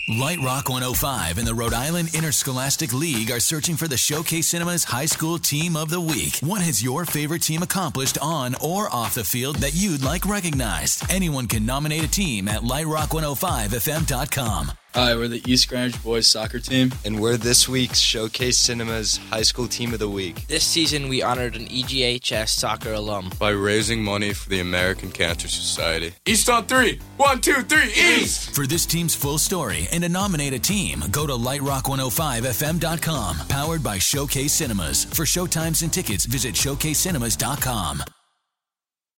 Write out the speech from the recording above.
Light Rock 105 and the Rhode Island Interscholastic League are searching for the Showcase Cinemas High School Team of the Week. What has your favorite team accomplished on or off the field that you'd like recognized? Anyone can nominate a team at lightrock105fm.com. Hi, we're the East Greenwich Boys Soccer Team. And we're this week's Showcase Cinemas High School Team of the Week. This season, we honored an EGHS soccer alum by raising money for the American Cancer Society. East on 3. 1, 2, 3, East! For this team's full story and to nominate a team, go to lightrock105fm.com. Powered by Showcase Cinemas. For showtimes and tickets, visit showcasecinemas.com.